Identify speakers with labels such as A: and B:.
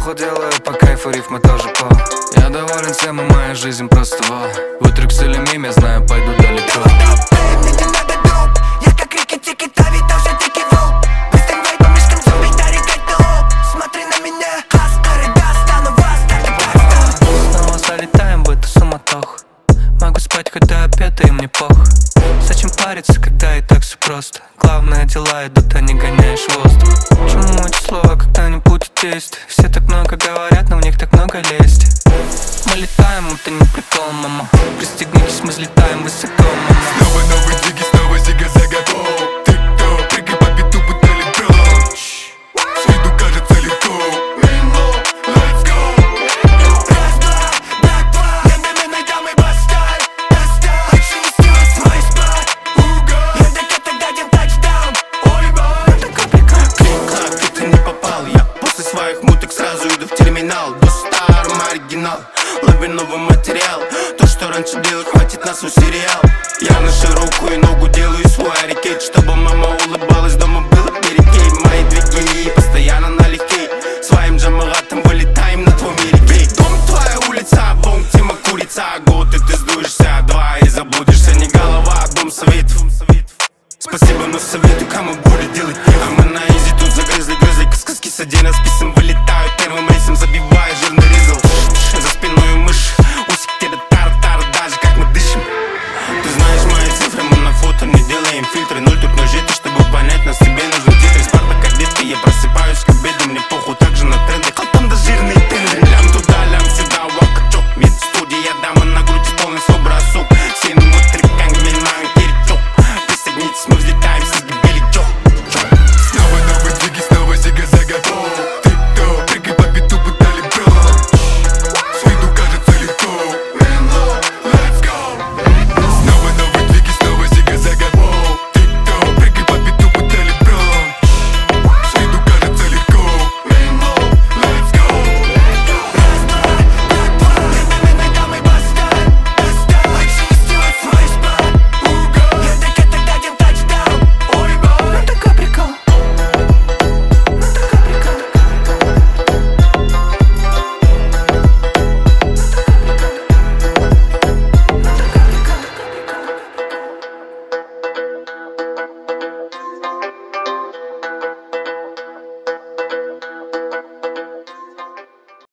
A: делаю по кайфу, рифмы тоже по. Я доволен всем, и моя жизнь просто во. Вытрекс или мим, я знаю, пойду далеко.
B: Мне не надо доп, я как Рики Тики Тави, тоже дикий волк. Быстрым вейпом, мешком зомби, дарик это оп. Смотри на меня, хаскары, достану вас, так и просто.
A: Снова залетаем в эту суматоху. Могу спать, когда опять, и мне пох. Зачем париться, когда и так все просто? Главное, дела идут, а не гоняешь воздух. Чему эти слова, когда не будет действий? Все так много говорят, но в них так много лести. Мы летаем, это не прикол, мама. Пристегнитесь, мы взлетаем высоко, мама.
C: Снова новый диги, снова зига-зага. Ты кто? Прыгай по биту, будто летом. С виду кажется легко. Let's go.
B: Раз, два, так, два. Я на найдем и поставь. Больше не снилось свой спад. Я так тогда дем тачдаун. Ой, бой, это компликат.
D: Клик-клак, ты не попал. Я после своих муток сразу иду в терминал. До старым оригинал, лови новый материал. То, что раньше делал, хватит на свой сериал. Я на широкую ногу делаю свой арикет, чтобы мама улыбалась, дома было перекей. Мои двиги постоянно налегке. Своим джамалатом вылетаем на твой мире. Дом твоя улица, бом, тема курица. Год и ты сдуешься, два и заблудишься. Не голова, а дом советов. Спасибо, но советую, кому будет делать. А мы на изи тут загрызли, сказки с 11 писем вылетаем.